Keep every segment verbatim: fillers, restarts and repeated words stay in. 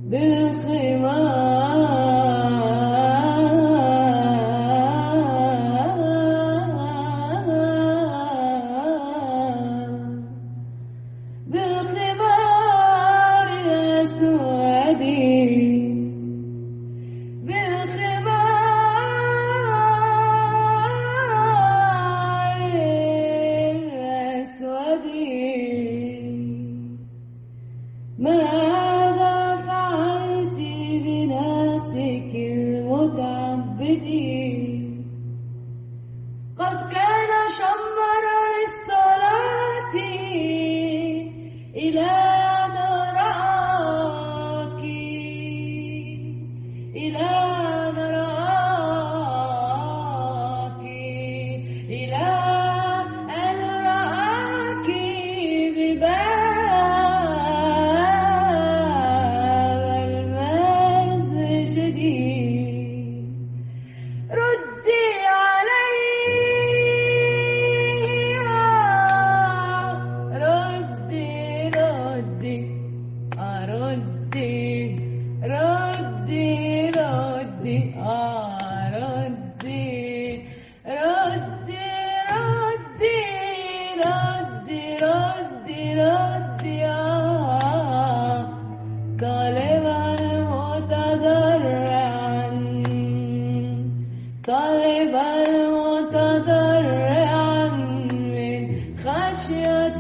بالخمار يا سعدي بالخمار يا سعدي ماذا فعلت بناسك المتعبدين قد كان شمر للصلاة إلى أن رآك إلى أن رآك إلى أن رآك بباب المسجد ردي علي ردي ردي ردي ردي ردي ردي ردي ردي ردي ردي ردي طالبا متضرعا طالبا متضرعا من خشية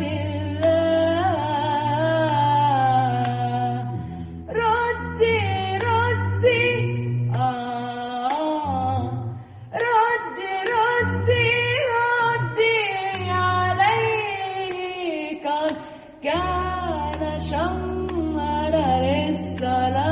الله ردي ردي آه ردي ردي ردي عليك كان شمر للصلاة